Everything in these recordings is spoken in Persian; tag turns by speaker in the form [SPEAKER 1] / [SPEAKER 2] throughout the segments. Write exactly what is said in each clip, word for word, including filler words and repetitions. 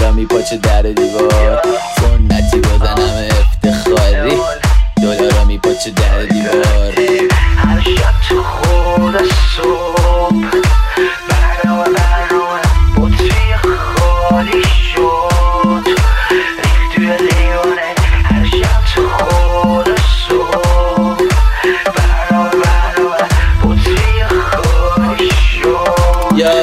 [SPEAKER 1] دلارا میپاچه در دیوار، سنتی بازنم افتخاری، دلارا میپاچه در دیوار.
[SPEAKER 2] هر شب تو خود صبح برنامه برنامه بطری خالی شد، ریخت توی لیوانه. هر شب تو خود صبح برنامه برنامه بطری خالی شد.
[SPEAKER 1] یا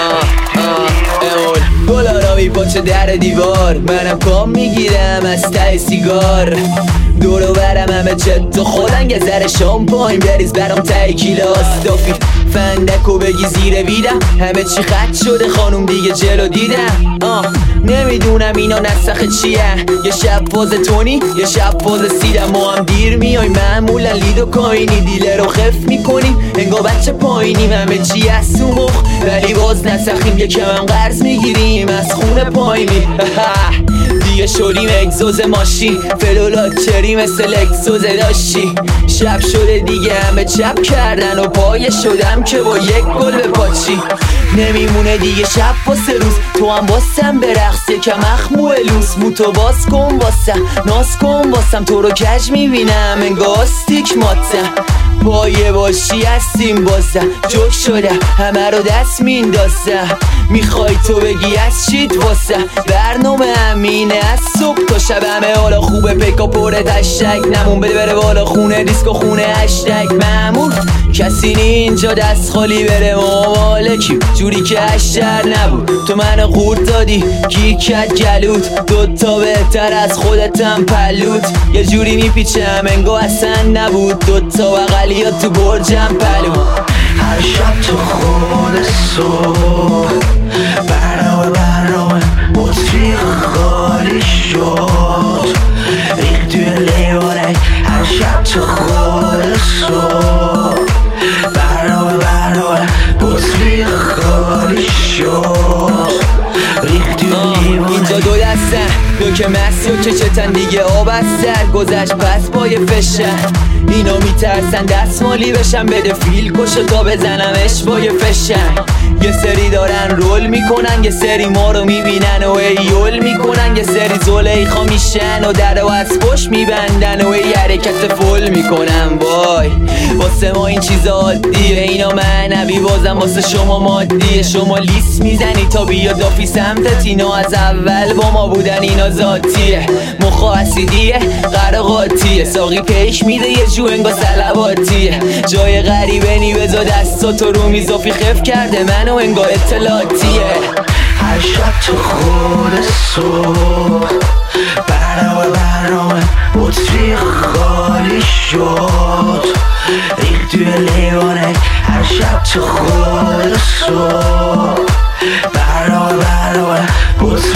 [SPEAKER 1] دلارا میپاچه در دیوار، منم کام میگیرم از ته سیگار. دورو برم همه جد و خودن یه ذره شامپاین بریز برام ته کیلاس. دافی فندکو بگی زیر ویدم، همه چی خط شده خانوم دیگه جلو دیدم. آه نمیدونم اینا نسخه چیه، یه شب فاز تونی یه شب فاز سیدم. ما هم دیر میای معمولا لید و کاینی، دیله رو خف میکنیم انگار بچه پایینیم. همه چی از تو مخ ولی باز نسخیم، یکم هم قرض میگیریم از خونه پایینی. دیگه شدیم اگزوز ماشین، فلولاکچری مثل اگزوز داشتی. شب شده دیگه همه چپ کردن و پایه شدم که با یک گل به پاچی. نمیمونه دیگه شب واسه روز، تو هم واسم برقص یکم اخمو لوس. موتو باز کن واسم ناز کن واسم، تو رو کج میبینم انگار استیک ماتم. پایه باشی هستیم بازم، جوک شده همه رو دست میندازم. میخوای تو بگی از چیت واسه برنامه همینه، از صبح تا شب همه حالا خوبه. پیکا پره تشتک نمون بده بره بالا خونه دیسکو خونه هشتگ معمول. کسی نی اینجا دست خالی بره ما مالکیم جوری که هشتر نبود. تو منو قورت دادی کیکت گلود، دوتا بهتر از خودتم پلود. یه جوری میپیچم انگار اصلا نبود، دوتا بغلیا تو برجم پلو.
[SPEAKER 2] هر شب تو خود صبح برنامه برنامه بطری خالی شد، ریخت توی لیوانه. هر شب تو خود صبح برنامه برنامه بطری خالی شد، ریخت توی لیوانه.
[SPEAKER 1] اینجا دو دستن دو که مسی و چچتن دیگه آب از سر گذشت پس پای فشن. اینا میترسن دستمالی بشن بده فیل کشو تا بزنمش بای فشن. یه سری دارن رول میکنن یه سری ما رو میبینن و ایول میکنن، یه سری زلیخا میشن و در و از پشت میبندن و ای حرکت فول میکنن. وای واسه ما این چیزا عادیه، اینا معنوی بازم واسه شما مادیه. شما لیست میزنی تا بیا دافی سمتت، اینا از اول با ما بودن اینا ذاتیه. مخا اسیدیه قرقاتیه، ساقی پیش میده یه جو انگا سلواتیه. جای غریبه نی بزا دستاتو رو میزافی خف کرده منو انگا اطلاعاتیه.
[SPEAKER 2] هر شب تو خود صبح برنامه برنامه بطری خالی شد، ریخت توی لیوانه. هر شب تو خود صبح برنامه برنامه بطری